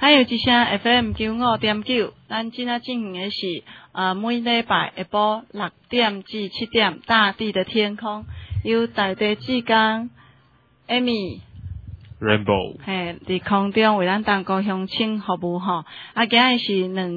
还有一声 FM95.9，咱今仔进行的是每礼拜下晡6点至7点，大地的天空，由大地之光 Amy。Rainbow， 伫空中为咱东高乡亲服务吼。今日是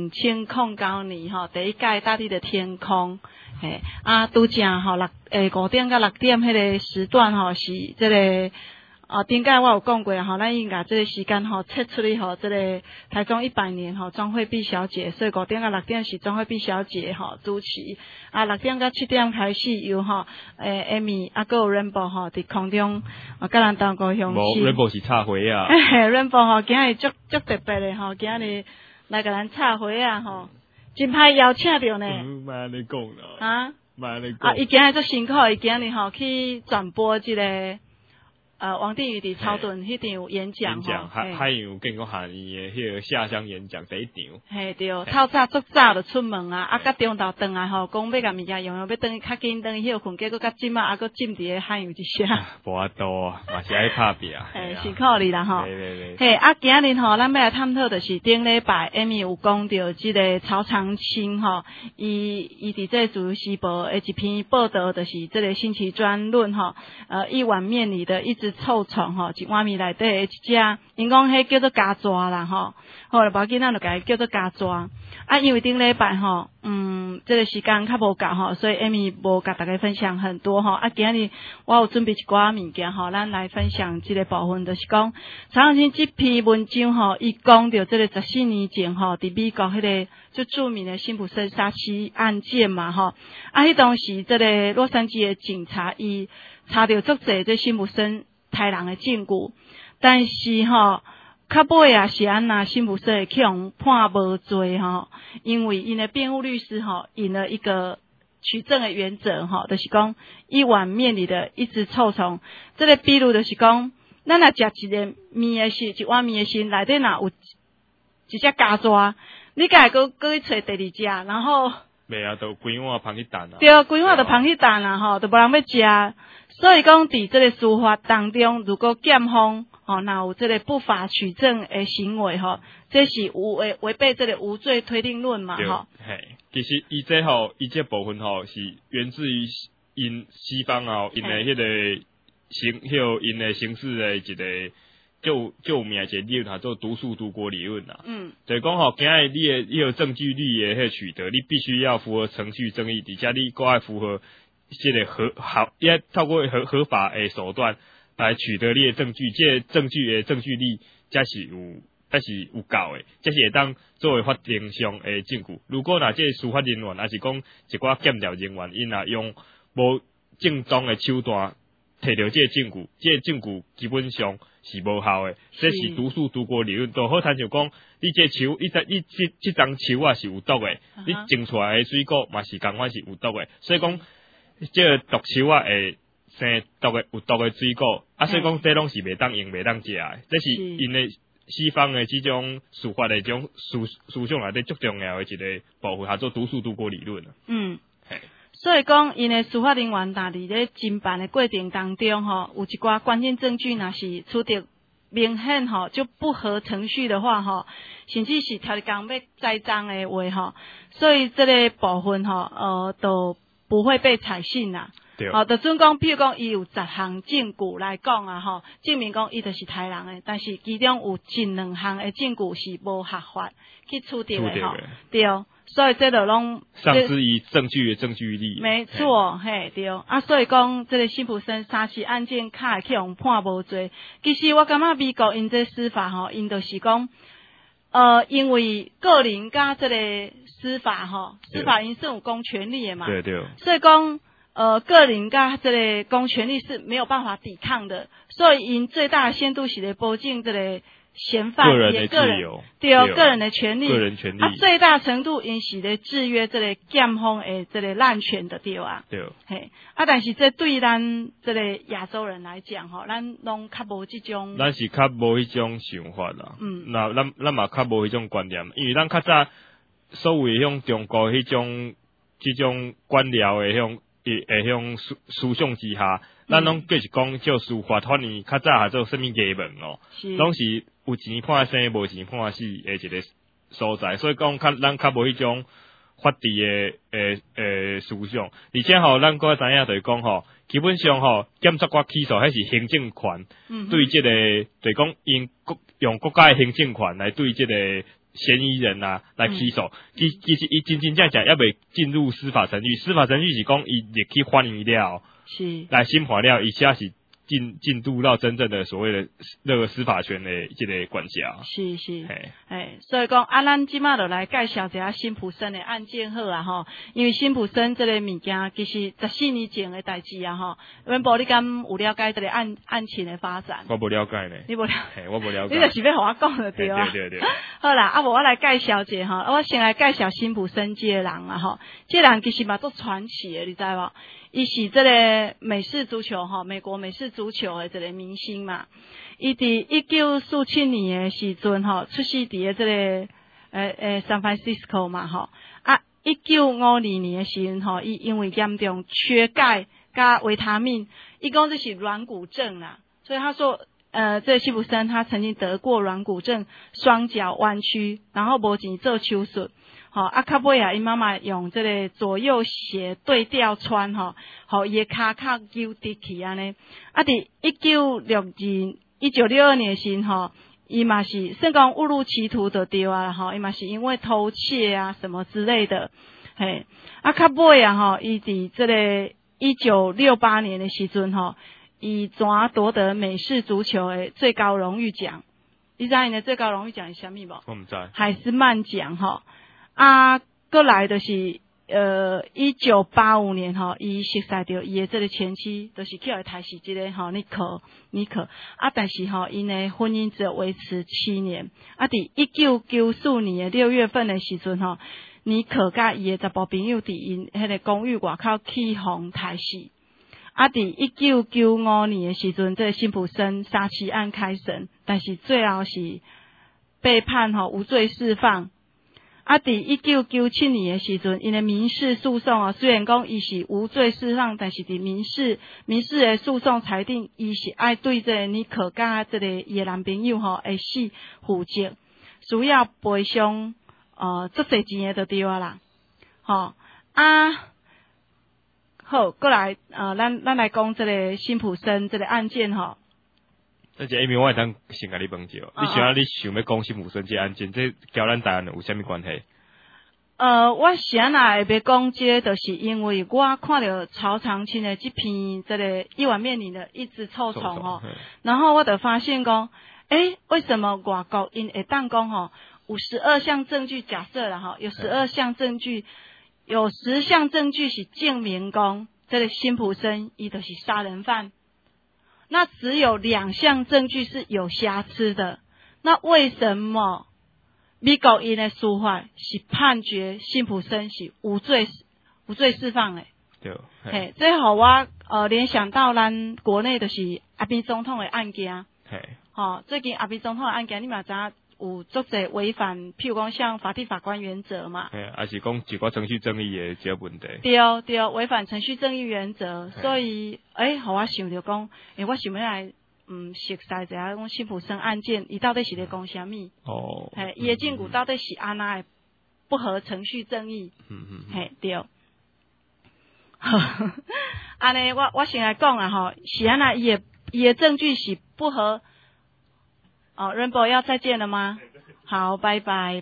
2009年吼第一届大地的天空，拄正吼5点到6点迄个时段吼是这个。顶届我有讲过吼，咱应该这个时间吼测出去吼，这个台中100年吼庄惠碧小姐，所以5点到6点是庄惠碧小姐吼主持，6点到7点开始由吼Amy 还有 Rainbow 吼伫空中甲咱东高乡。 Rainbow 是插花啊 ，Rainbow 吼今日足特别的吼，今日来甲咱插花啊吼，真歹邀请着呢。 莫安尼讲啦。莫安尼讲。 伊今日足辛苦，伊今日吼去转播这个。王定宇伫草屯迄场演讲海洋建国下年的迄个下乡演讲第一场。 嘿对，透早足早就出门啊，甲中昼转来吼，讲要甲物件用，要转去较紧转去休困，结果甲今仔佫浸伫个海洋一下。 无法度啊，嘛是爱拍拼。 辛苦你啦吼。 嘿， 今日吼，咱要来探讨就是顶礼拜 Amy 有讲到即个曹长青吼，伊伫这自由时报的一篇报道，就是这个星期专论吼，一碗面里的一只臭虫吼，一碗面内底的一只，因讲迄叫做家抓啦吼，好了，无要紧，咱就甲伊叫做家抓。因为顶礼拜吼，这个时间较无够吼，所以 Amy 无甲大家分享很多吼。今日我有准备一寡物件吼，咱来分享这个部分，就是讲曹长青这篇文章吼，伊讲到这个14年前吼，伫美国迄个最著名的辛普森杀妻案件嘛吼，迄当时这个洛杉矶的警察伊查到足侪这辛普森杀人的证据，但是吼。较尾啊是安那辛普森会去互判无罪吼，因为因的辩护律师吼引了一个取证的原则吼，就是讲一碗面里的一只臭虫。这个比如就是讲，咱若食一个面的时，一碗面的时内底若有一只家抓，你家会去找第二只，然后袂啊，就规碗螃蟹蛋啊。 对，规碗就螃蟹蛋啦吼，就无人要食。所以讲伫这个司法当中，如果检方若有这个不法取证的行为吼，这是违背这个无罪推定论嘛吼。 其实伊这部分吼是源自于因西方因的迄个因的形式的一个就有名一个理论做独树独国理论啦。就是讲吼，今日你的迄个证据力的迄个取得，你必须要符合程序正义，而且你搁爱符合这个也透过合法的手段来取得你的证据，这个证据的证据力才是有够的，这是会当作为法庭上的证据。如果这个司法人员还是讲一寡检调人员，因用无正当的手段摕到这个证据，这个证据基本上是无效的。这是独树独国理论，就好像讲你这树，你这张树啊是有毒的，你种出来的水果嘛是同款是有毒的，所以讲。这个毒树啊，会生有毒的水果，所以讲这拢是袂当用、袂当食的。这是因的西方的这种司法的这种思想内底最重要的一个部分，叫做独树独国理论。 所以讲，因的司法人员伫咧侦办的过程当中吼，有一寡关键证据，若是取得明显吼就不合程序的话吼，甚至是条工要栽赃的话吼，所以这个部分吼都不会被采信啦。就准讲，比如讲，伊有10项证据来讲啊，吼，证明讲伊就是杀人的，但是其中有近2项的证据是无合法去取得的吼，对，所以这就拢丧失于证据的证据力。 没错，对，所以讲这个辛普森杀妻案件，较会去互判无罪。其实我感觉美国因这司法吼，因就是讲。因为个人甲这个司法司法因是有公权力的嘛， 对， 所以讲个人甲这个公权力是没有办法抵抗的，所以因最大的限度是来保证这个嫌犯个人的自由， 对，个人的权利，最大程度因是咧制约这个检方的这个滥权的对啊，但是这对咱这个亚洲人来讲咱拢较无这种， 咱是较无迄种想法啦，那咱嘛较无迄种观念，因为咱较早所谓迄中国迄种这种官僚的迄种思想之下，咱拢就是讲叫司法，反而较早做什么衙门拢是有钱判生，无钱判死的一个所在，所以讲咱较无迄种法治的思想，而且吼，咱搁知影就是讲吼，基本上吼，检察官起诉迄是行政权，对即个就是讲用国家的行政权来对即个嫌疑人啊来起诉，其实伊真正还未进入司法程序，司法程序是讲伊入去法院了， 是来审判了，伊才是进入到真正的所谓的那个司法权的这个管辖。 是，所以讲咱即马就来介绍一下辛普森的案件好啊吼，因为辛普森这个物件其实14年前的代志啊吼，阮无你敢有了解这个案情的发展？ 我无了解呢。 你无了解？我无了解。 你就是要互我讲就对啊。 对。 好啦，无我来介绍一下吼，我先来介绍辛普森这个人啊吼，这个人其实嘛足传奇的，你知无？伊是这个美式足球吼，美国美式足球的这个明星嘛。伊伫1947年的时阵吼，出世伫这个San Francisco 嘛吼。1952年的时阵吼，伊因为严重缺钙加维他命，伊讲这是软骨症啦，所以他说这个辛普森他曾经得过软骨症，双脚弯曲，然后无钱做手术。吼，较尾啊，伊妈妈用这个左右鞋对调穿吼，互伊的骹较扭直去安尼。伫1962年时吼，伊嘛是算讲误入歧途就对啊吼，伊嘛是因为偷窃啊什么之类的，嘿，较尾啊吼，伊伫这个1968年的时阵吼，伊全夺得美式足球的最高荣誉奖。你知道伊的最高荣誉奖是啥物无？ 我毋知。 海斯曼奖吼。过来就是1985年吼，伊熟识到伊的这个前妻，就是叫伊台是这个吼尼克，但是吼因的婚姻只有维持7年。伫1994年的6月份的时阵吼，尼克甲伊的查甫朋友伫因迄个公寓外口起哄台戏。伫1995年的时阵，这个辛普森杀妻案开审，但是最后是被判吼无罪释放。伫1997年的时阵，因的民事诉讼虽然讲伊是无罪释放，但是伫民事的诉讼裁定，伊是爱对这个尼克甲这个伊的男朋友会死负责，需要赔偿足侪钱的就对啦。好，过来咱来讲这个辛普森这个案件吼。 这个我会当先甲你问者，你想你想要讲辛普森这案件，这交咱台湾有啥物关系？ 我先来要讲这，就是因为我看到曹长青的这篇这个一碗面里的一只臭虫吼，然后我就发现讲，为什么外国因会当讲吼有12项证据，假设啦吼，有12项证据，有10项证据是证明讲这个辛普森伊就是杀人犯。那只有2项证据是有瑕疵的，那为什么美国因的司法是判决辛普森是无罪释放的？ 对， 嘿，这互我联想到咱国内就是阿扁总统的案件，最近阿扁总统的案件，你嘛知影有足侪违反，譬如讲像法定法官原则嘛， 还是讲一个程序正义的这个问题。 对，违反程序正义原则，所以互我想着讲，我想要来熟悉一下讲辛普森案件，伊到底是咧讲啥物？伊的证据到底是安那的不合程序正义？对。安尼我先来讲啊吼，是安那伊的证据是不合。Rainbow 要再见了吗？好，拜拜。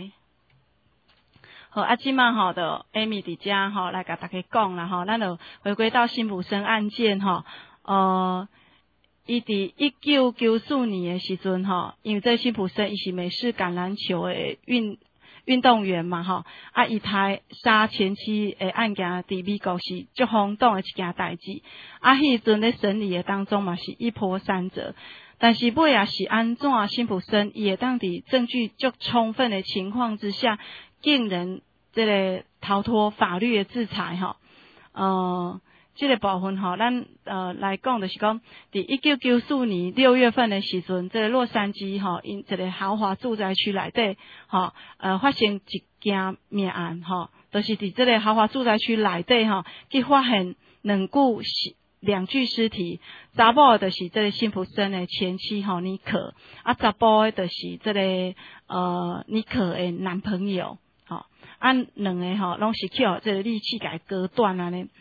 好，即满吼的 Amy 伫遮吼来甲大家讲啦吼，咱就回归到辛普森案件吼，伊伫1994年的时阵吼，因为这辛普森伊是美式橄榄球的运动员嘛吼，伊杀前妻的案件伫美国是足轰动的一件代志，迄阵咧审理的当中嘛是一波三折。但是尾也是安怎辛普森伊会当伫证据足充分的情况之下，竟然这个逃脱法律的制裁吼。这个部分吼，咱来讲就是讲，伫1994年6月份的时阵，这个洛杉矶吼，因一个豪华住宅区内底吼，发生一件命案吼，就是伫这个豪华住宅区内底吼，去发现两 2具尸体，查某的就是这个辛普森的前妻妮可，查甫的就是这个妮可的男朋友，2个拢是去这个利器给割断安尼，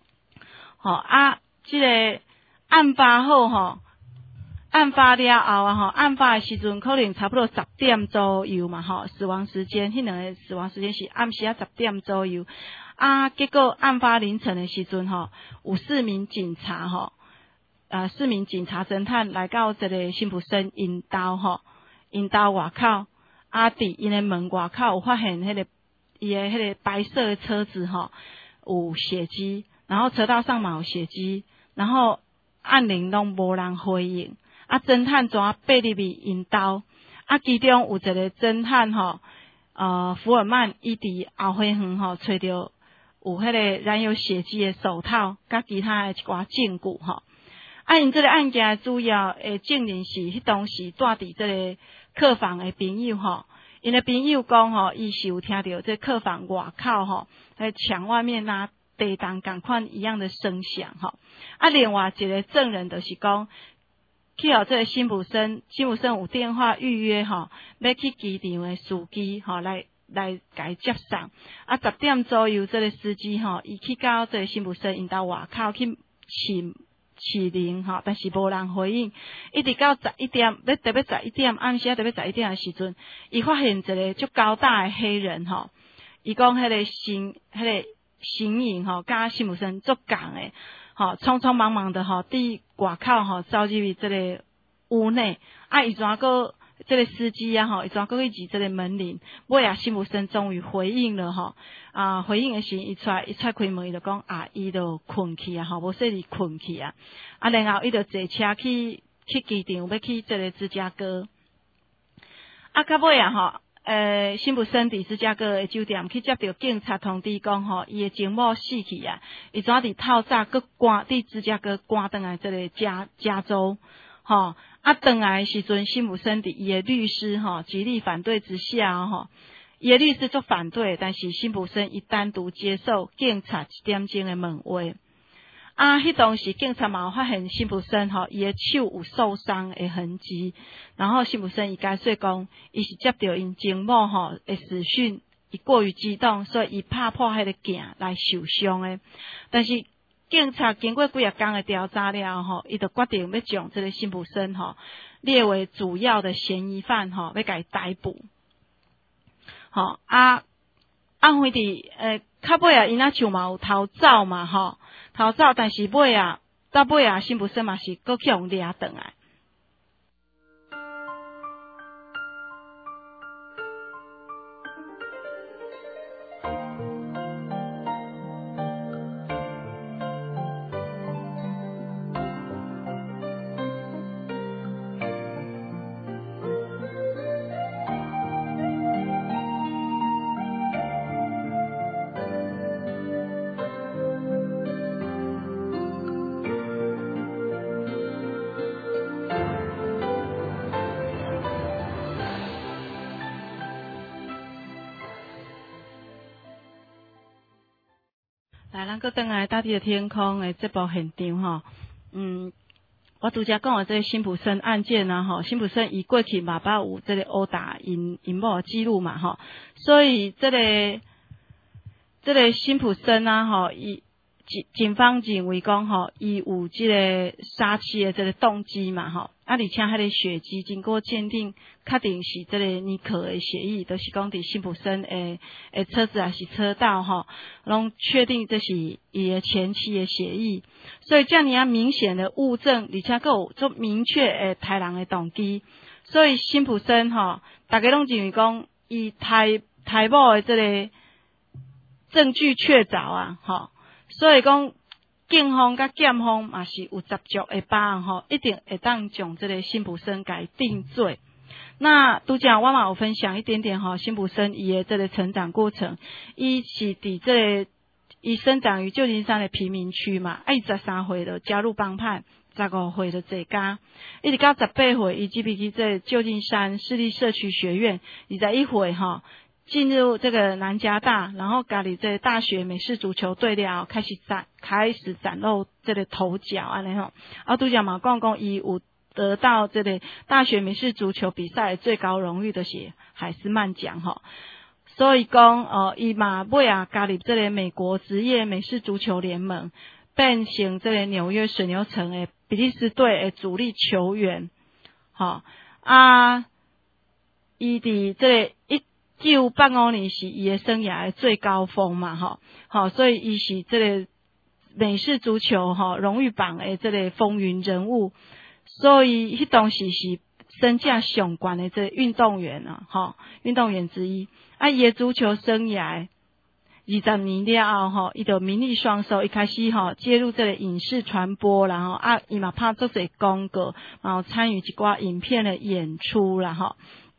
这个案发后案发了后案发的时阵可能差不多10点左右嘛死亡时间，迄2个死亡时间是暗时10点左右。结果案发凌晨的时阵有4名警察4名警察侦探来到这个辛普森因家外口，伫因的门外口有发现伊的迄个白色的车子有血迹，然后车道上嘛有血迹，然后按铃拢无人回应，侦探怎爬入去因家，其中有一个侦探福尔曼，伊伫后花园找到有迄个染有血迹的手套，甲其他的一寡证据因这个案件主要的证人是迄当时住伫这个客房的朋友因的朋友讲伊是有听到这客房外口在墙外面地动同款一样的声响另外一个证人就是讲去这个辛普森有电话预约要去机场的司机来甲接送10点左右这个司机伊去到这个辛普森因家外口去试铃但是无人回应，一直到11点，特别11点暗时特别11点的时阵，伊发现一个足高大的黑人伊讲迄个形影甲辛普森足共的匆匆忙忙的伫外口走入去这个屋内伊怎个这个司机伊怎个去指这个门铃，尾辛普森终于回应了回应的时伊出开门，伊就讲伊就困去无说伊困去然后伊就坐车去机场要去这个芝加哥到尾辛普森伫芝加哥的酒店去接到警察通知讲伊的情某死去伊怎伫透早佫赶伫芝加哥赶回来这个加州回来的时阵，辛普森伫伊的律师极力反对之下伊的律师做反对，但是辛普森伊单独接受警察1点钟的问话迄当时警察嘛有发现辛普森伊的手有受伤的痕迹，然后辛普森伊解释讲伊是接到因情某的视讯，伊过于激动，所以伊拍破迄个镜来受伤的，但是警察经过几啊天的调查了伊就决定要将这个辛普森列为主要的嫌疑犯要甲伊逮捕按回伫较尾因像嘛有逃走嘛逃走，但是到尾辛普森嘛是佫去互抓转来。咱搁转来大地的天空的这部现场我拄则讲的这个辛普森案件辛普森伊过去嘛捌有这个殴打因某的记录嘛所以这个辛普森伊警方认为讲伊有这个杀妻的这个动机嘛而且迄个血迹经过鉴定，确定是这个尼可的血液，就是讲伫辛普森的车子还是车道拢确定这是伊的前妻的血液，所以这样明显的物证，而且佫有足明确的杀人的动机，所以辛普森大家拢认为讲伊杀某的这个证据确凿所以讲警方甲检方嘛是有十足的把握一定会当将这个辛普森给定罪。那拄则我嘛有分享一点点辛普森伊的这个成长过程，伊是伫这个伊生长于旧金山的贫民区嘛伊13岁就加入帮派，15岁就坐监，一直到18岁伊入去这旧金山市立社区学院，21岁进入这个南加大，然后家里这大学美式足球队了，开始崭露这个头角安尼吼。啊，拄则嘛讲伊有得到这个大学美式足球比赛最高荣誉的是海斯曼奖吼。所以讲伊嘛尾啊加入这个美国职业美式足球联盟，变成这个纽约水牛城的比利时队的主力球员。吼伊伫这个1985年是伊的生涯的最高峰嘛，所以伊是这个美式足球荣誉榜的这个风云人物，所以迄当时是身价上悬的这个运动员运动员之一。伊的足球生涯20年了后伊就名利双收，一开始介入这个影视传播，然后伊嘛拍做侪广告，然后参与一寡影片的演出啦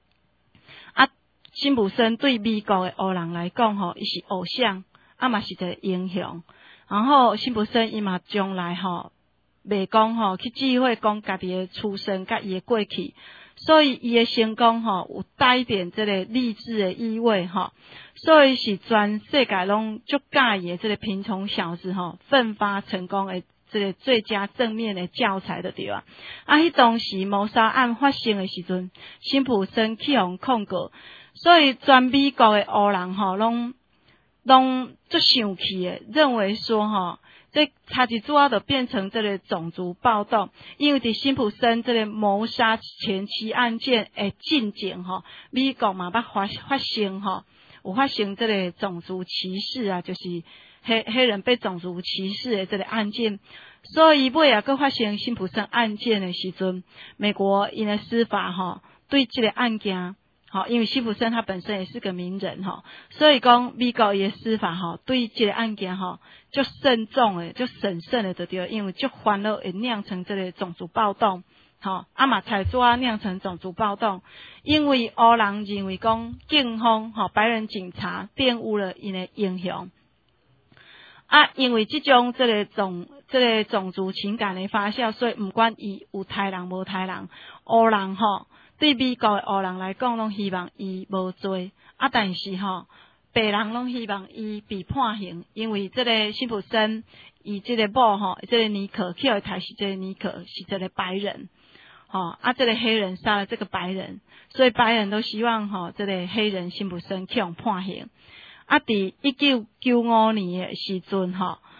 辛普森对美国的黑人来讲伊是偶像，嘛是一个英雄。然后辛普森伊嘛将来袂讲去忌讳讲家己的出身甲伊的过去，所以伊的成功有带一点这个励志的意味所以是全世界拢足介意的这个贫穷小子奋发成功的这个最佳正面的教材的对啊。迄当时谋杀案发生的时阵，辛普森去互控告，所以全美国的黑人拢足生气的，认为说这差一拄就变成这个种族暴动，因为伫辛普森这个谋杀前妻案件的进前美国嘛捌发生有发生这个种族歧视啊，就是黑人被种族歧视的这个案件，所以尾啊佫发生辛普森案件的时阵，美国因的司法对这个案件因为辛普森他本身也是个名人所以讲美国的司法对这个案件就慎重的就审慎的就对，因为就烦恼会酿成这个种族暴动嘛才做酿成种族暴动，因为黑人认为讲警方白人警察玷污了因的英雄因为这种这个种族情感的发酵，所以不管伊有杀人无杀人，黑人对美国的黑人来讲，拢希望伊无罪但是白人拢希望伊被判刑，因为这个辛普森伊这个某这个尼可去互杀是这个尼可是这个白人这个黑人杀了这个白人，所以白人都希望这个黑人辛普森去互判刑伫1995年的时阵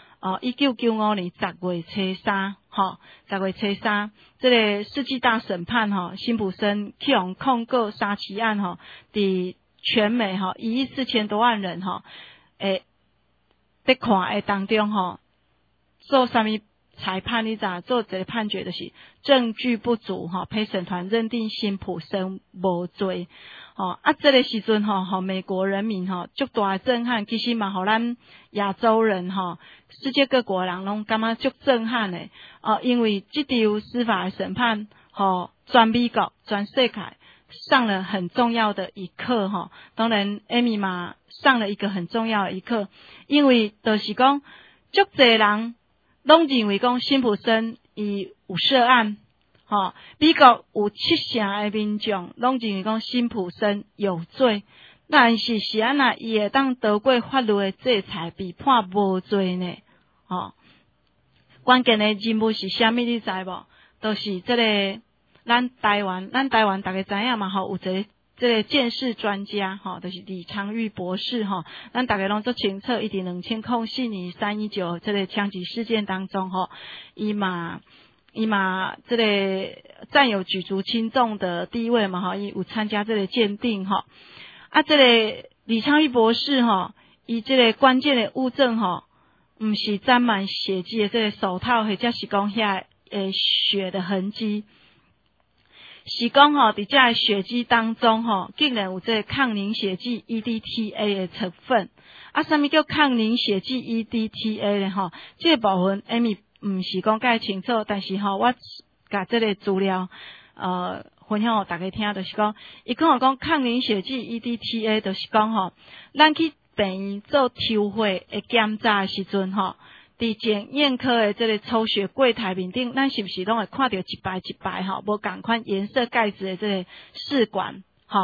1995年10月初3 10月初3这个世纪大审判辛普森去互控告杀妻案伫全美1亿4千多万人在看的当中做啥物裁判你知道做这个判决就是证据不足陪审团认定辛普森无罪这个时阵美国人民足大震撼，其实嘛互咱亚洲人世界各国人拢感觉足震撼的因为这场司法的审判全美国全世界上了很重要的一课当然 Amy 嘛上了一个很重要的一课，因为就是讲足侪人拢认为讲辛普森伊有涉案美国有70%的民众拢认为讲辛普森有罪，但是安那伊会当得过法律的制裁被判无罪呢关键的人物是啥物你知无？就是这个咱台湾大家知影嘛有一个这个鉴识专家就是李昌钰博士咱大家拢足清楚，伊伫2004年319这个枪击事件当中伊嘛这个占有举足轻重的地位嘛伊有参加这个鉴定这个李昌钰博士伊这个关键的物证不是沾满血迹的这个手套，或者是讲遐血的痕迹，是讲伫这血迹当中竟然有这个抗凝血剂 EDTA 的成分啥物叫抗凝血剂 EDTA 呢这个部分 Amy 唔是讲介清楚，但是我甲这个资料分享互大家听，就是讲伊讲抗凝血剂 EDTA 就是讲咱去病院做抽血的检查的时阵伫检验科的这个抽血柜台面顶，咱是不是拢会看到一排一排无同款颜色盖子的这个试管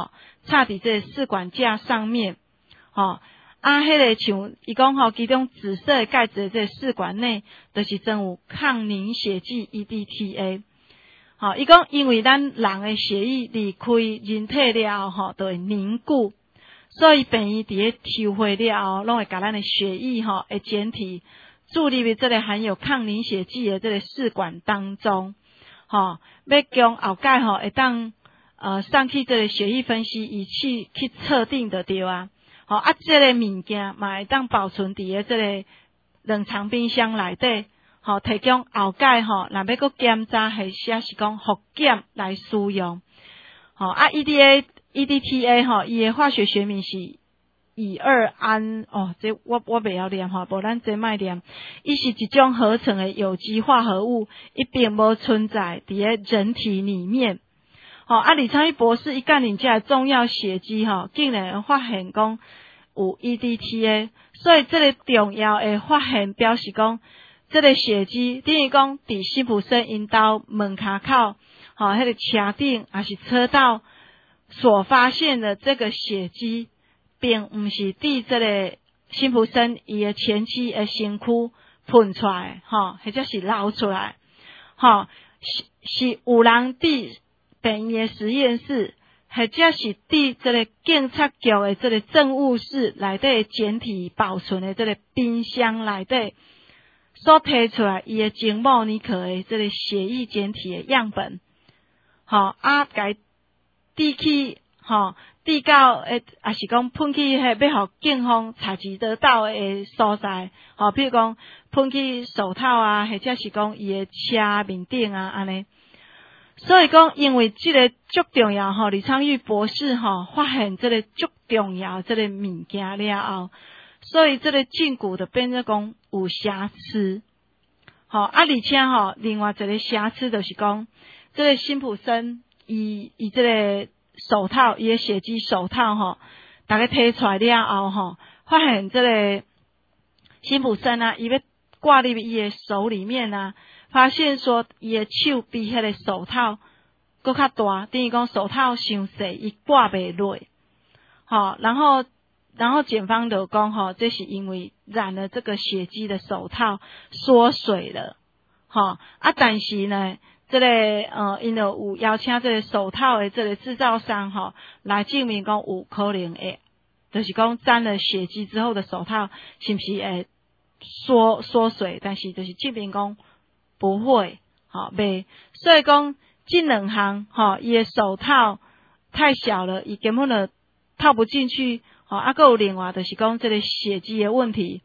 插伫这个试管架上面，迄个像伊讲其中紫色的盖子的这个试管内，就是装有抗凝血剂 EDTA。伊讲因为咱人的血液离开人体了后，就会凝固，所以病院伫咧抽血了后，拢会甲咱的血液会检体注入于这个含有抗凝血剂的这个试管当中，要将后盖会当送去这个血液分析仪器去测定就对啊。这个物件嘛会当保存伫咧这个冷藏冰箱内底，提供后盖若要搁检查，或者是讲复检来使用。EDTA 伊的化学学名是乙二胺这我袂晓念无咱这卖念。伊是一种合成的有机化合物，伊并无存在伫咧人体里面。李昌钰博士伊鉴定这重要血迹竟然发现讲有 EDTA， 所以这个重要的发现表示讲，这个血迹等于讲伫辛普森因家门卡口，迄个车顶还是车道所发现的这个血迹，并毋是伫这个辛普森伊的前妻的身躯喷出来，或者是流出来，是有人伫病院的实验室，或者是伫这个警察局的这个政务室内底检体保存的这个冰箱内底所提出来伊的精母尼可的这个血液检体的样本，该递去递到也是讲喷去要互警方查缉得到的所在，比如讲喷去手套啊，或者是讲伊的车面顶啊安尼。所以讲，因为这个足重要李昌钰博士发现这个足重要这个物件了后，所以这个证据就变成讲有瑕疵。而且另外一个瑕疵就是讲，这个辛普森伊这个手套，伊的血迹手套大家摕出来了后发现这个辛普森伊要挂入伊的手里面发现说伊的手比迄个手套搁较大，等于讲手套伤细，伊挂袂落。然后检方就讲这是因为染了这个血迹的手套缩水了。但是呢，这个因就有邀请这个手套的这个制造商来证明讲有可能会，就是讲沾了血迹之后的手套是不是会缩水，但是就是证明讲不会，袂，所以讲这两项，伊的手套太小了，伊根本就套不进去，还有另外就是讲这个血迹的问题，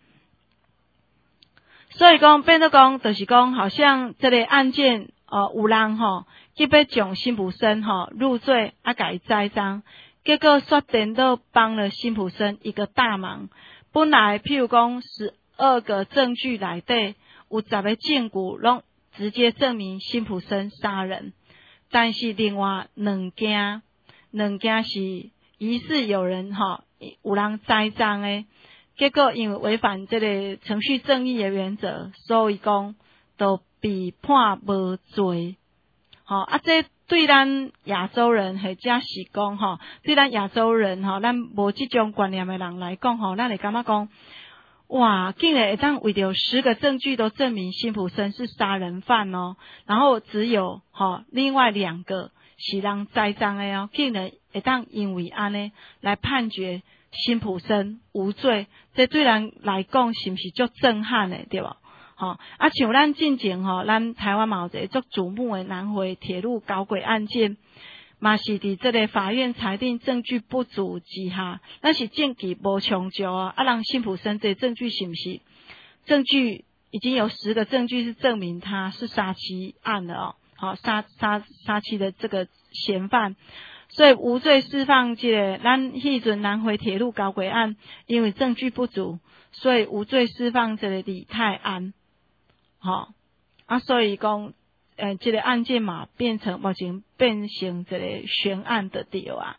所以讲变做讲就是讲，好像这个案件，有人去要将辛普森入罪，甲伊栽赃，结果却颠倒帮了辛普森一个大忙。本来譬如讲12个证据内底有10个证据拢直接证明辛普森杀人，但是另外两件是疑似有人有人栽赃的，结果因为违反这个程序正义的原则，所以讲都被判无罪。这对咱亚洲人或者是讲对咱亚洲人咱无这种观念的人来讲咱会感觉讲，哇，竟然会当为着10个证据都证明辛普森是杀人犯然后只有另外2个是人栽赃的竟然会当因为安尼来判决辛普森无罪，这对咱来讲是不是足震撼的，对吧？像咱进前咱台湾嘛有一个足瞩目的南回铁路搞轨案件，嘛是伫这个法院裁定证据不足之下，咱是证据无充足让辛普森这证据是不是证据已经有10个证据是证明他是杀妻案的杀妻的这个嫌犯，所以无罪释放这个咱迄阵南回铁路搞轨案，因为证据不足，所以无罪释放这个李泰安。所以讲这个案件嘛目前变成这个悬案的对啊。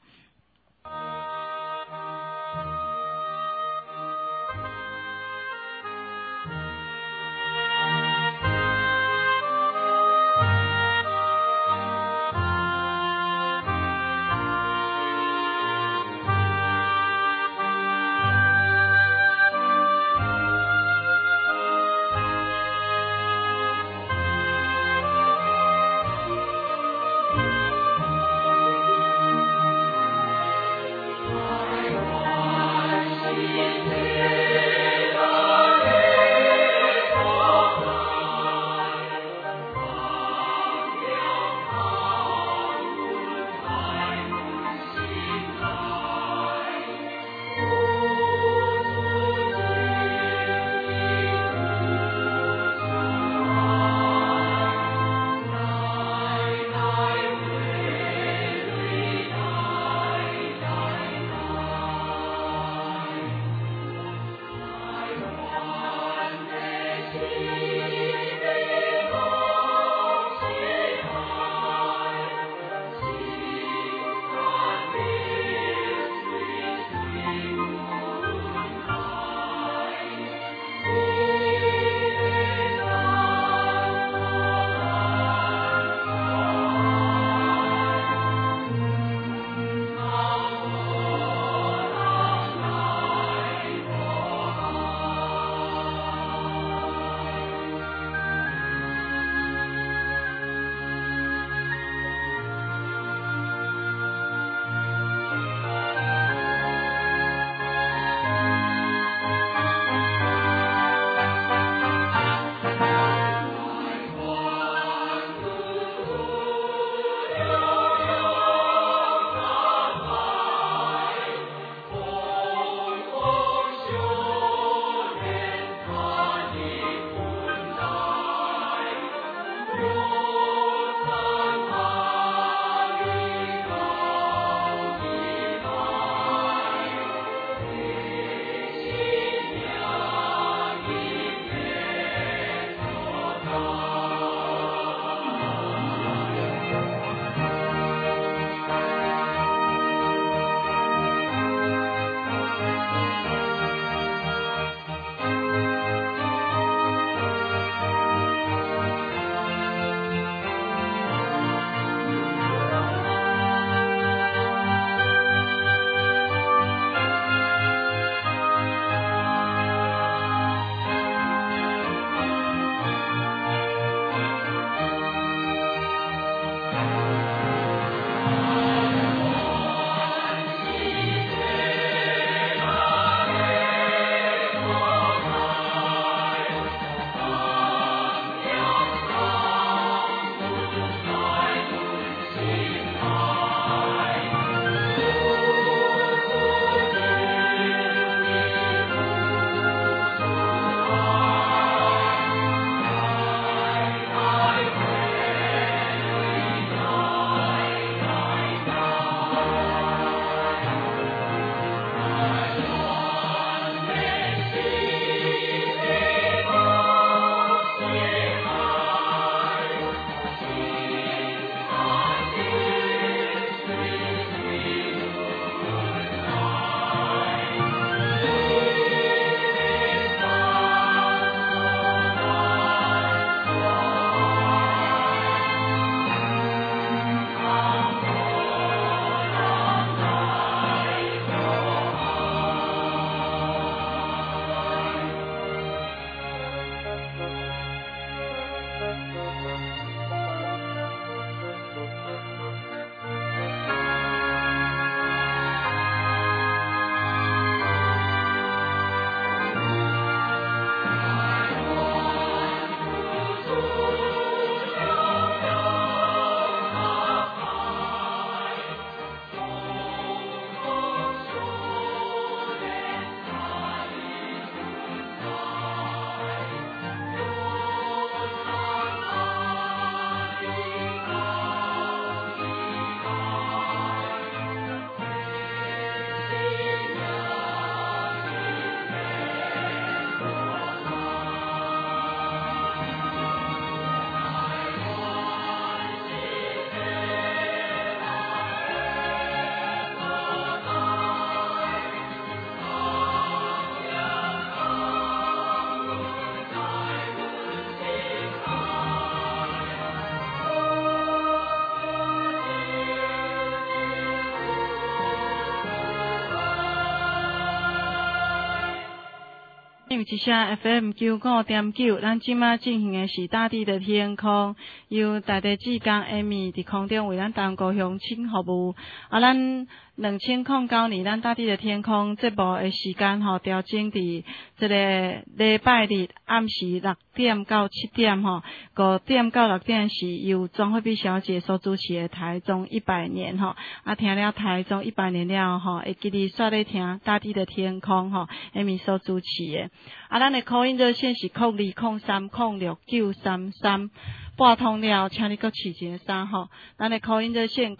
因为一声 FM 95.9，咱即马进行的是大地的天空，由大地志工 Amy 伫空中为咱东高乡亲服务。咱2009年咱大地的天空节目的时间调整伫这个礼拜日暗时6点到7点5点到6点是由庄惠碧小姐所主持的台中100年听了台中100年了会记得煞咧听大地的天空Amy 所主持的。咱的call in热线是0203069333，拨通了，请你搁试一个3咱的call in热线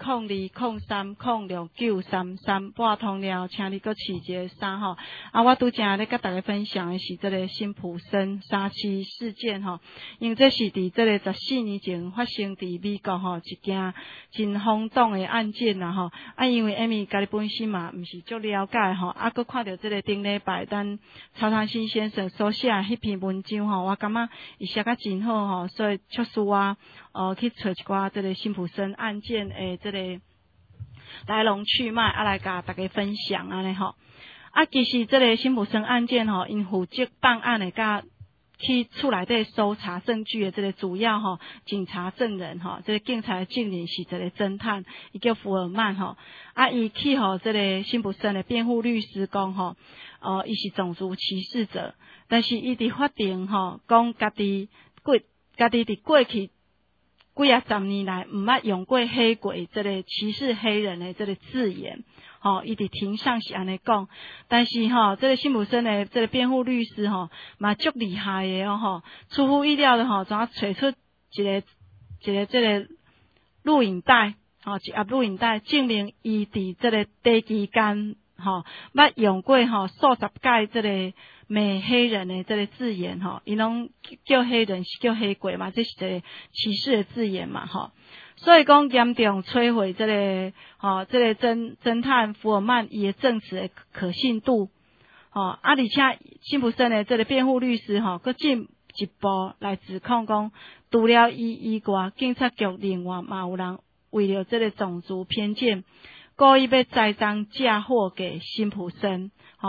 0203069333，拨通了，请你搁试一个3我拄则咧甲大家分享的是这个辛普森杀妻事件因为这是伫这个14年前发生伫美国一件真轰动的案件啦因为 Amy 家己本身嘛毋是足了解搁看到这个顶礼拜咱曹长新先生所写迄篇文章我感觉伊写甲真好所以促使我去找一寡这个辛普森案件的这个来龙去脉来甲大家分享安尼其实这个辛普森案件因负责办案的甲去厝内底搜查证据的这个主要警察证人这个警察的证人是这个侦探，伊叫福尔曼伊去这个辛普森的辩护律师讲伊是种族歧视者，但是伊伫法庭讲家己伫过去几十年来毋捌用过黑鬼这个歧视黑人的这个字眼伊伫庭上是安尼讲，但是这个辛普森的这个辩护律师嘛足厉害的出乎意料的怎啊找出一个这个录影带一盒录影带证明伊伫这个第期间捌用过数十届这个骂黑人的这个字眼伊拢叫黑人是叫黑鬼嘛，这是一个歧视的字眼嘛所以讲严重摧毁这个这个侦探福尔曼伊的证词的可信度而且辛普森的这个辩护律师佫进一步来指控讲，除了伊以外，警察局另外嘛有人为了这个种族偏见，故意要栽赃嫁祸给辛普森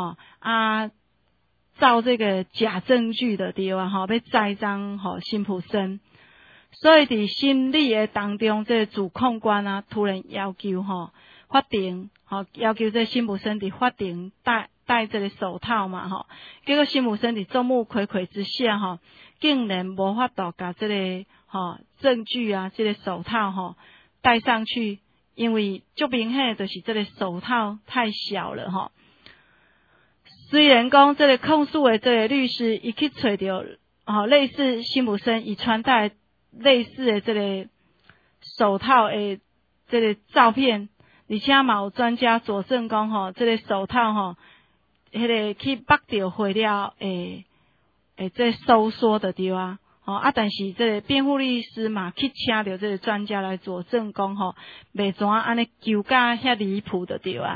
造这个假证据的对要栽赃辛普森。所以伫审理的当中，这个主控官突然要求法庭要求这辛普森伫法庭戴这个手套嘛结果辛普森伫众目睽睽之下竟然无法度把这个证据这个手套戴上去，因为足明显就是这个手套太小了虽然讲这个控诉的这个律师伊去找到类似辛普森伊穿戴类似的这个手套的这个照片，而且嘛有专家佐证讲这个手套迄个去绑着回了这收缩的对但是这个辩护律师嘛去请到这个专家来佐证讲袂怎安尼纠甲遐离谱的对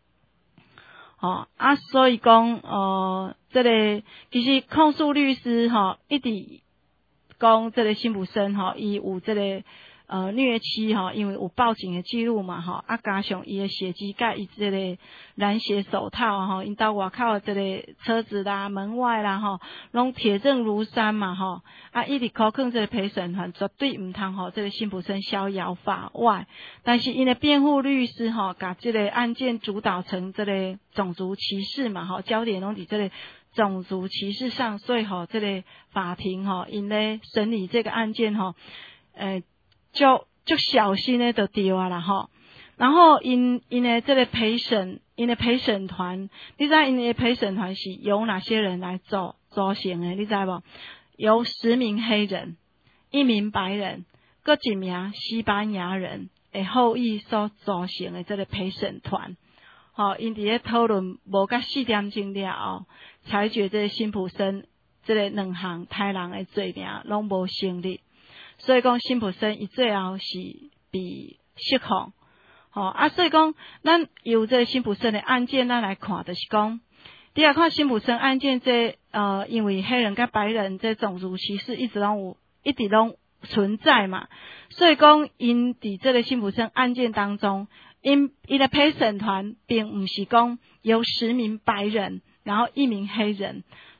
所以讲这个其实控诉律师一直讲这个辛普森伊有这个虐妻因为有报警的记录嘛加上伊的血迹甲伊这个染血手套因兜外口这个车子啦门外啦拢铁证如山嘛伊伫考控这个陪审团绝对毋通这个辛普森逍遥法外，但是因的辩护律师甲这个案件主导成这个种族歧视嘛焦点拢伫这个种族歧视上，所以这个法庭因咧审理这个案件就小心的就对啦然后因的这个陪审团，你知道因的陪审团是由哪些人来组成的？你知无？由10名黑人、1名白人、各1名西班牙人的后裔所组成的这个陪审团。因伫咧讨论无甲4点钟了后，裁决这个辛普森这个2项杀人的罪名拢无成立，所以讲辛普森伊最后是被释放。所以讲咱由这个辛普森的案件咱来看，就是讲你来看辛普森案件因为黑人甲白人这种族歧视一直拢存在嘛，所以讲因伫这个辛普森案件当中，因的陪审团并毋是讲由10名白人然后1名黑人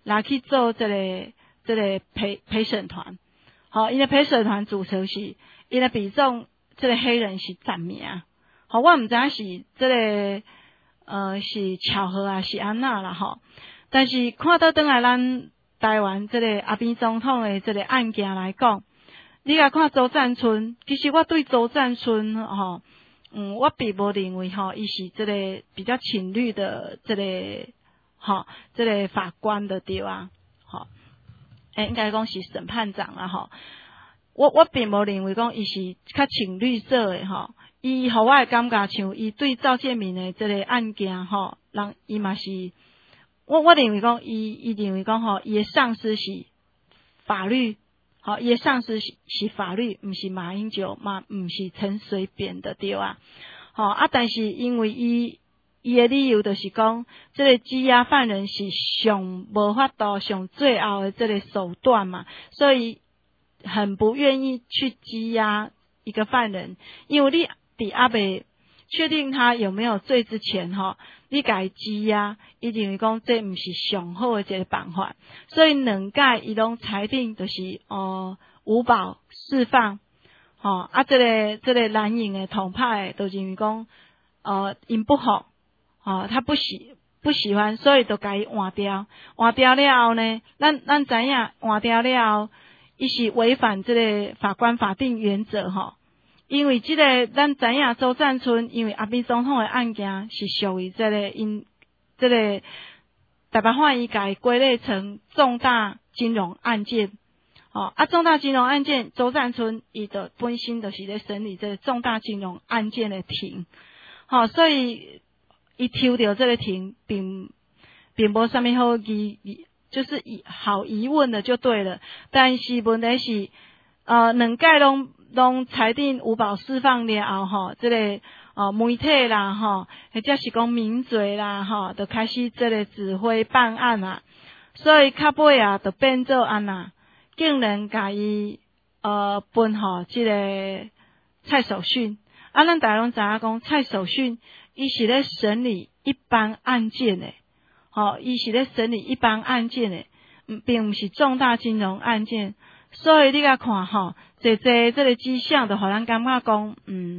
来去做这个陪审团。好，因为陪审团组成是因为比重这个黑人是占名。好，我毋知影是这个是巧合啊是安那啦吼。但是看到转来咱台湾这个阿扁总统的这个案件来讲，你来看周占春，其实我对周占春吼，我并无认为吼，伊是这个比较亲绿的这个吼，这个法官的对啊，吼，应该讲是审判长啦吼。我并无认为讲伊是较亲绿色的吼，伊互我的感觉像伊对赵建明的这个案件吼，人伊嘛是。我认为讲，伊认为讲吼，伊的上司是法律，好，伊的上司是法律，毋是马英九，嘛毋是陈水扁的对啊，好啊，但是因为伊的理由就是讲，这个羁押犯人是上无法度、上最后的这个手段嘛，所以很不愿意去羁押一个犯人，因为你伫阿未确定他有没有罪之前吼，你甲伊羁押，伊认为讲这毋是上好的一个办法，所以两届伊拢裁定就是无保释放，啊这个蓝营的统派都认为讲因不好，他不喜欢，所以就甲伊换掉，换掉了后呢，咱知影换掉了后，伊是违反这个法官法定原则吼。因为这个，咱知影周占春，因为阿扁总统的案件是属于这个这个台北法院甲伊归类成重大金融案件，重大金融案件，周占春伊的本身就是咧审理这个重大金融案件的庭，所以伊抽到这个庭，并无啥物好就是好疑问的就对了，但是问题是，两届拢裁定无保释放了后，这个媒体啦或者是讲民罪啦就开始这个指挥办案啊，所以到尾啊就变做安那，竟然甲伊分这个蔡守训，咱大家拢知影讲蔡守训伊是咧审理一般案件的，伊是咧审理一般案件的，并毋是重大金融案件。所以你甲看这个迹象，就互咱感觉讲，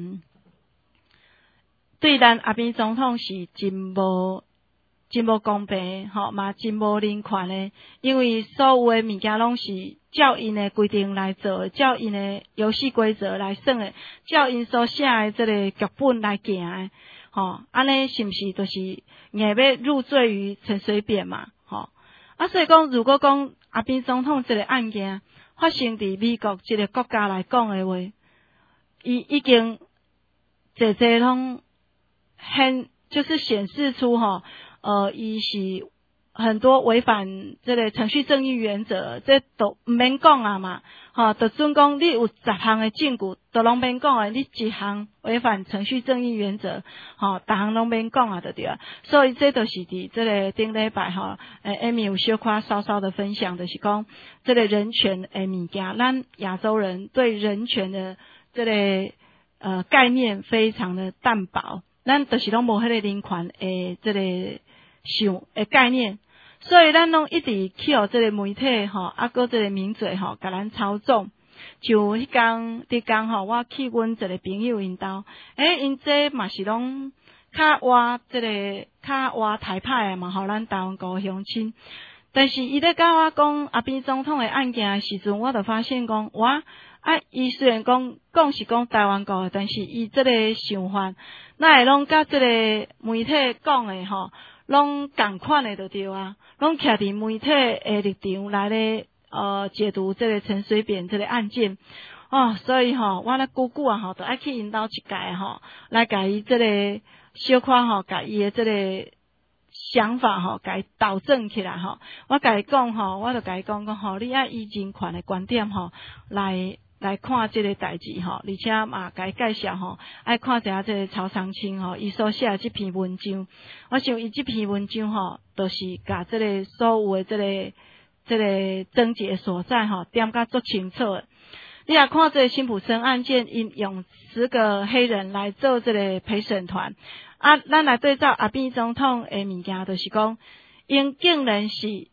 对咱阿扁总统是真无公平，嘛真无人权的，因为所有的物件拢是照因的规定来做，照因的游戏规则来算的，照因所写的这个剧本来行的，安尼是毋是就是硬要入罪于陈水扁嘛？所以讲，如果讲阿扁总统这个案件发生伫美国这个国家来讲的话，伊已经这拢就是显示出伊是很多违反这个程序正义原则，这都毋免讲啊嘛，就准讲你有10项的证据，都拢免讲的，你一项违反程序正义原则，逐项拢免讲啊，就对啊。所以这就是伫这个顶礼拜Amy 有小可稍稍的分享，就是讲这个人权的物件，咱亚洲人对人权的这个概念非常的淡薄，咱就是拢无迄个人权的这个概念。所以咱拢一直去互这个媒体搁这个民嘴甲咱操纵。像迄天我去阮一个朋友因兜，因这嘛是拢较活台派的嘛，互咱台湾国乡亲。但是伊咧甲我讲阿扁总统的案件的时阵，我就发现讲，伊虽然讲是讲台湾国的，但是伊这个想法，那会拢甲这个媒体讲的拢共款的就对啊，拢徛伫媒体的立场来咧解读这个陈水扁这个案件所以我咧久久就爱去因兜一届来甲伊这个小可甲伊的这个想法甲伊导正起来我甲伊讲我就甲伊讲你爱以人权的观点来看这个代志而且嘛甲伊介绍爱看一下这个曹长青伊所写的这篇文章，我想伊这篇文章就是甲这个所有的这个症结所在点甲足清楚的。你来看这个辛普森案件，因用10个黑人来做这个陪审团咱来对照阿扁总统的物件，就是讲因竟然是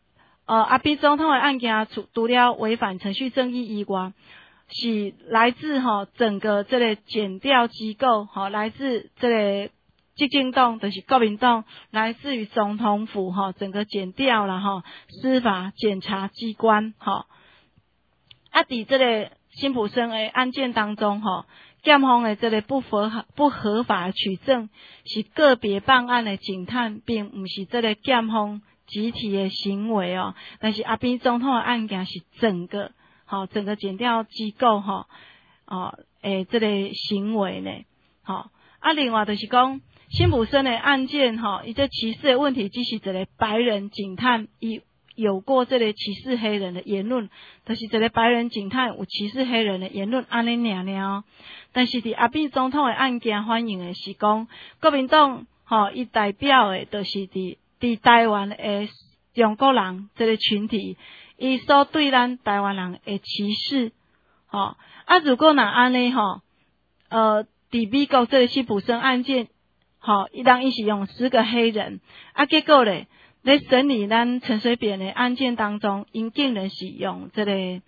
阿扁总统的案件除了违反程序正义以外，是来自整个这个检调机构来自这个执政党就是国民党，来自于总统府整个检调啦司法检察机关伫这个辛普森的案件当中检方的这个不合法的取证是个别办案的警探，并不是这个检方集体的行为但是阿扁总统的案件是整个检调机构这个行为呢另外就是讲辛普森的案件伊这歧视的问题只是一个白人警探伊有过这个歧视黑人的言论，就是一个白人警探有歧视黑人的言论安尼尔但是伫阿扁总统的案件反映的是讲国民党伊代表的就是伫台湾的中国人这个群体，伊所对咱台湾人的歧视如果若安尼伫美国这个辛普森案件伊是用10个黑人结果咧在审理咱陈水扁的案件当中，因竟然是用这个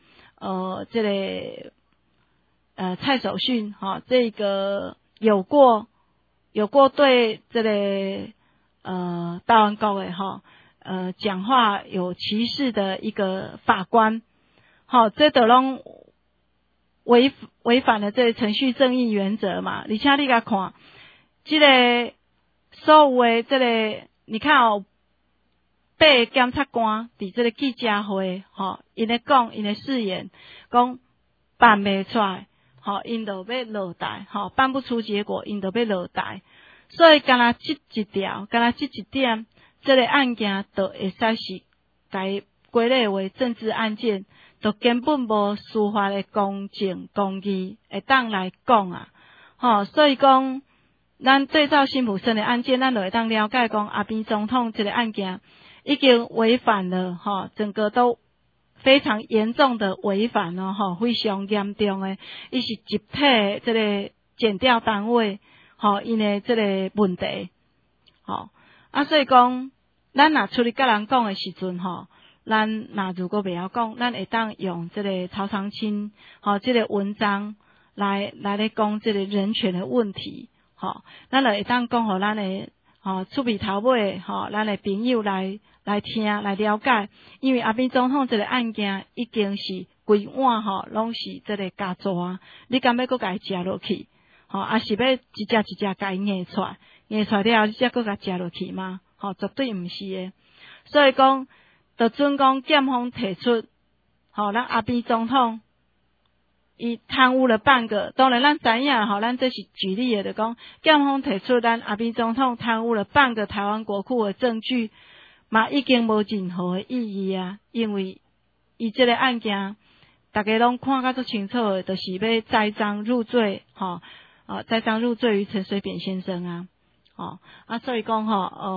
蔡守训这个有过对这个大湾国的讲话有歧视的一个法官这都拢违反了这个程序正义原则嘛。而且你甲看这个所有的这个你看8个检察官伫这个记者会因咧讲因咧誓言讲办袂出来因就要落台办不出结果因就要落台，所以干那这一点这个案件就会使是该归类为政治案件，就根本无司法的公正公义会当来讲所以讲咱对照辛普森的案件，咱就会当了解讲阿扁总统这个案件已经违反了整个都非常严重的违反非常严重的，伊是集体的这个检调单位因的这个问题所以讲咱若出去甲人讲的时阵咱若如果袂晓讲，咱会当用这个曹长青这个文章来咧讲这个人权的问题咱就会当讲互咱的厝边头尾咱的朋友来听来了解，因为阿扁总统这个案件已经是规碗拢是这个加蛇，你敢要搁甲伊食落去是要一只一只甲伊硬出来了后你才搁甲食落去吗绝对毋是的。所以讲就准讲检方提出咱阿扁总统伊贪污了半个，当然咱知影咱这是举例的，就讲检方提出咱阿扁总统贪污了半个台湾国库的证据嘛，已经无任何的意义因为伊这个案件大家拢看甲足清楚的，就是要栽赃入罪栽赃入罪于陈水扁先生所以讲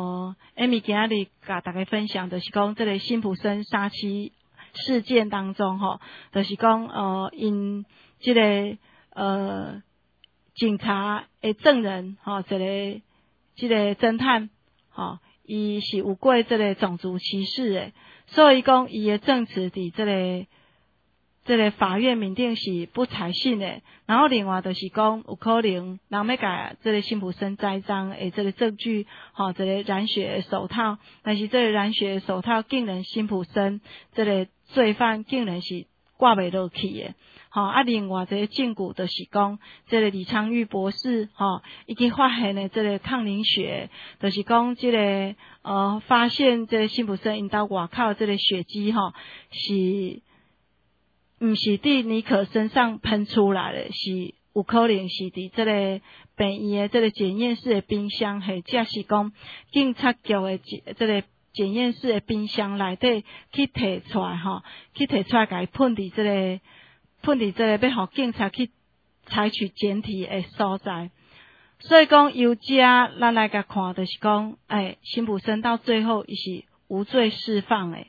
Amy 今日甲大家分享就是讲这个辛普森杀妻事件当中就是讲因这个警察的证人这个侦探伊是有过这个种族歧视的，所以讲伊的证词伫这个法院面顶是不采信的。然后另外就是讲有可能人要甲这个辛普森栽赃的这个证据这个染血的手套，但是这个染血的手套竟然辛普森这个罪犯竟然是挂袂落去的另外一个证据就是讲这个李昌钰博士已经发现的这个抗凝血，就是讲这个发现这个辛普森因兜外口这个血迹是毋是伫尼可身上喷出来的，是有可能是伫这个病院的这个检验室的冰箱，或者是讲警察局的这个检验室的冰箱内底去摕出来去摕出来甲伊喷伫这个要互警察去采取检体的所在。所以讲由这咱来甲看，就是讲辛普森到最后伊是无罪释放的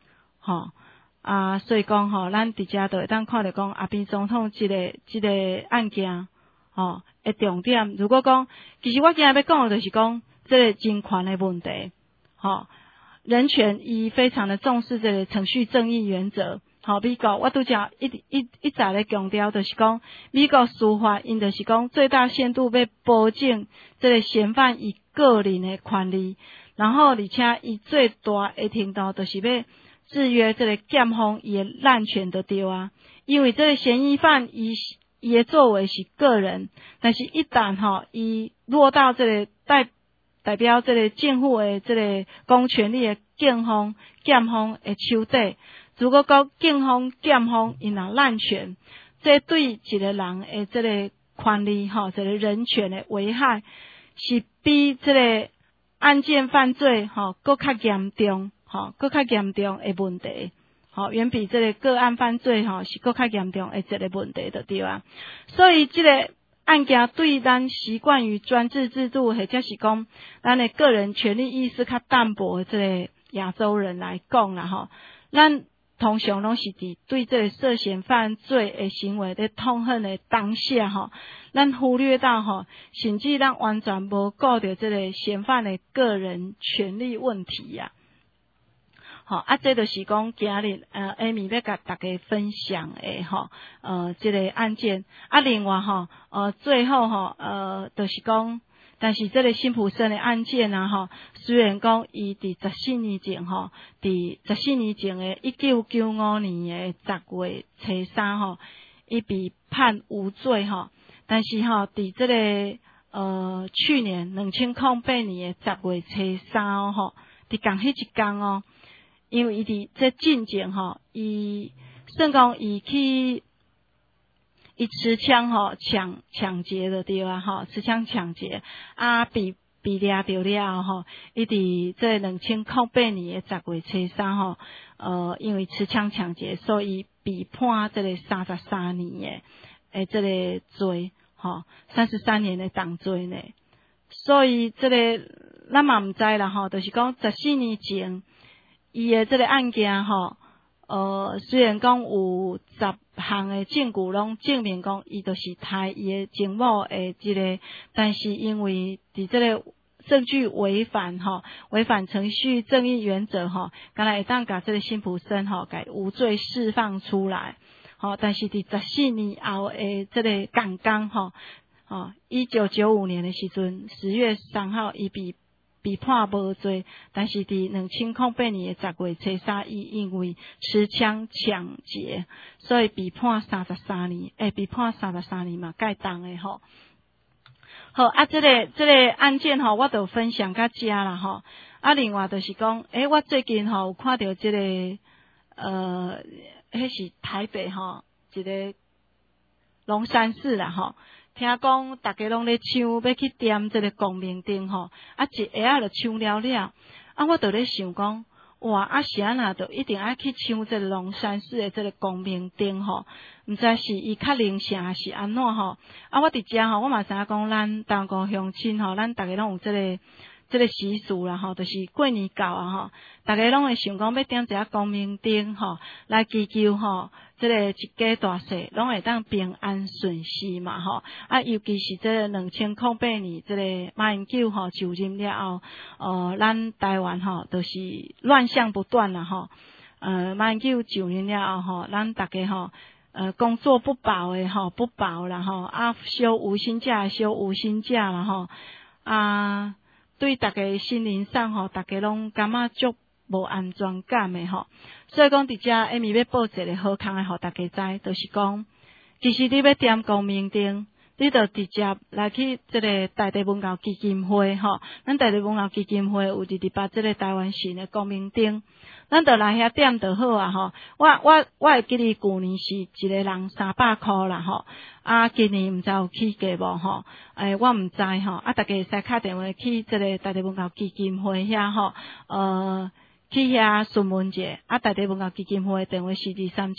所以讲咱伫遮就会当看到讲阿扁总统这个案件的重点。如果讲其实我今日要讲的就是讲这个人权的问题人权伊非常的重视这个程序正义原则。好，美国我拄则一再咧强调，就是讲美国司法因就是讲最大限度要保证这个嫌犯伊个人的权利，然后而且伊最大的程度就是要制约这个检方伊的滥权就对啊。因为这个嫌疑犯伊的作为是个人，但是一旦伊落到这个代表这个政府的这个公权力的检方的手底。如果讲警方、检方因若滥权，这对一个人的这个权利这个人权的危害，是比这个案件犯罪更较严重更较严重的问题，远比这个个案犯罪是更较严重的一个问题就对啊。所以这个案件对咱习惯于专制制度，或者是讲咱的个人权利意识较淡薄的这个亚洲人来讲啦咱通常拢是伫对这个涉嫌犯罪的行为咧痛恨的当下咱忽略到甚至咱完全无顾到这个嫌犯的个人权利问题呀。这就是讲今日Amy 要甲大家分享的这个案件。另外最后就是讲。但是这个辛普森的案件虽然讲伊伫14年前伫14年前的1995年的10月初3伊被判无罪但是伫这个去年2008年的10月初3伫共迄一天因为伊伫这进前伊算讲伊去。伊持枪抢劫的对啊持枪抢劫被抓到了伊伫这2008年的10月初3因为持枪抢劫，所以被判这个33年的这个罪33年的当罪呢。所以这个咱嘛毋知啦就是讲14年前伊的这个案件虽然讲有10项的证据拢证明讲伊就是杀伊的情某的这个，但是因为伫这个证据违反程序正义原则敢若会当甲这个辛普森甲无罪释放出来但是伫14年后的这个同天1995年的时阵10月3号伊被判无罪，但是伫2008年的10月初3伊因为持枪抢劫，所以被判33年，被判33年嘛，该当的好，这个案件我就分享到这啦另外就是讲，我最近有看到这个迄是台北一个龙山寺啦听讲大家拢咧抢，要去点这个光明灯一下就抢了我就咧想讲，哇是安那就一定要去抢这个龙山寺的这个光明灯毋知是伊较灵性还是安怎我伫遮我嘛知影讲咱东高乡亲咱大家拢有这个习俗啦就是过年到大家拢会想讲要点一下光明灯来祈求这个一家大细拢会当平安顺遂嘛尤其是这个2008年这个马英九就任了后咱台湾就是乱象不断啦马英九就任了后咱大家工作不保的不保啦休无薪假休无薪假啦对大家心灵上大家拢感觉足无安全感的所以讲伫遮Amy要报一个好康的，互大家知，就是讲，其实你要点光明灯，你就直接来去这个大地文教基金会咱大地文教基金会有228这个台湾省的光明灯，咱就来遐点就好我会记得旧年是一个人300块啦今年毋知有起价无我毋知大家会使打电话去这个大地文教基金会遐去遐询问者大地文教基金会电话是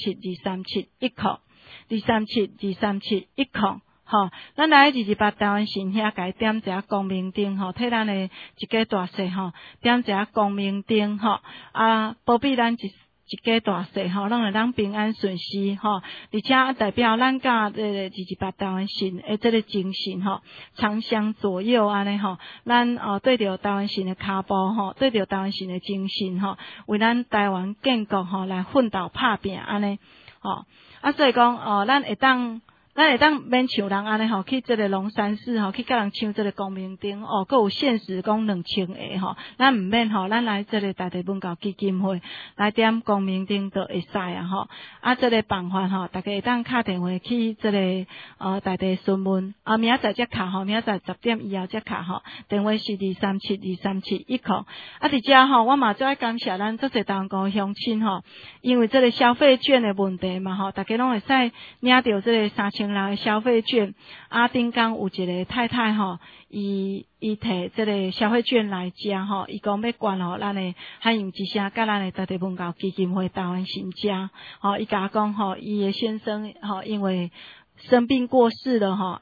237-237-10237-237-102咱来228台湾省遐甲伊点一下光明灯替咱的一家大细点一下光明灯保庇咱一一家大细吼，拢会当平安顺遂吼，而且代表咱甲228台湾神诶这个精神吼，长相左右安尼吼，咱对着台湾神诶骹步吼，对着台湾神诶精神吼，为咱台湾建国吼来奋斗打拼安尼吼，所以讲咱会当免像人安尼吼，去这个龙山寺吼，去甲人抢这个光明灯佫有限时讲2000个吼，咱毋免吼，咱来这个大地文教基金会来点光明灯就会使啊吼。这个办法吼，大家会当敲电话去这个大地询问，明仔载才敲吼，明仔载10点以后才敲吼，电话是237-237-10。伫遮吼，我嘛最爱感谢咱足侪台湾国乡亲吼，因为这个消费券的问题嘛吼，大家拢会使领到这个3000的消费券，顶工有一个太太吼，伊摕这个消费券来食吼，伊讲要捐吼咱的海洋之声，甲咱的大地文教基金会台湾神食吼，伊甲我讲吼，伊的先生吼因为生病过世了吼，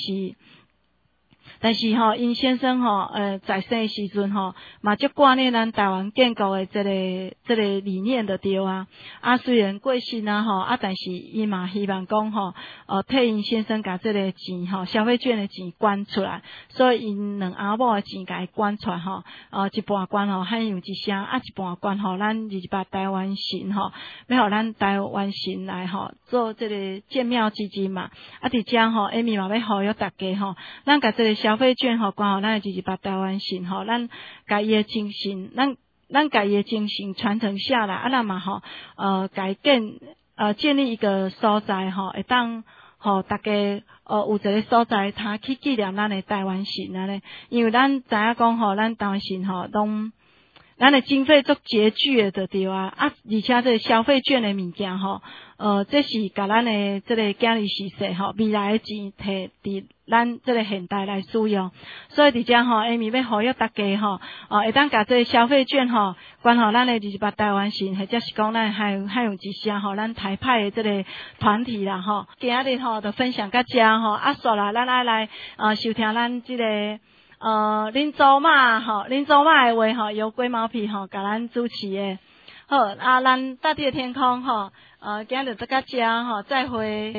但是吼，因先生吼，在生的时阵吼，嘛就挂念咱台湾建国的这个理念的对啊。虽然过身啊吼，但是伊嘛希望讲吼，替因先生甲这个钱吼，消费券的钱捐出来，所以因两阿某的钱甲伊捐出来吼，一半捐吼海洋之声，一半捐吼咱228台湾神吼，要互咱台湾神来吼做这个建庙基金嘛。伫遮吼，艾米嘛要呼吁大家吼，咱甲这个消费券吼，关乎咱的228台湾神吼，咱甲伊的精神，咱甲伊的精神传承下来，咱嘛吼，建立一个所在吼，会当吼大家有一个所在，他去纪念咱的台湾神安尼，因为咱知影讲吼，咱台湾神吼拢。咱的经费足拮据的就对啊，而且这个消费券的物件吼，这是甲咱的这个今日时势吼，未来的钱摕伫咱这个现代来使用，所以伫遮吼，艾米要呼吁大家吼，会当甲这个消费券吼，关乎咱的228台湾神，或者是讲咱海洋之声吼，咱台派的这个团体啦吼，今日吼就分享到遮吼，煞啦，咱爱来收听咱这个。恁祖妈吼，恁祖妈的话吼，由龟毛皮吼，甲咱主持的。好，咱大地的天空吼，今日就到遮吼，再会。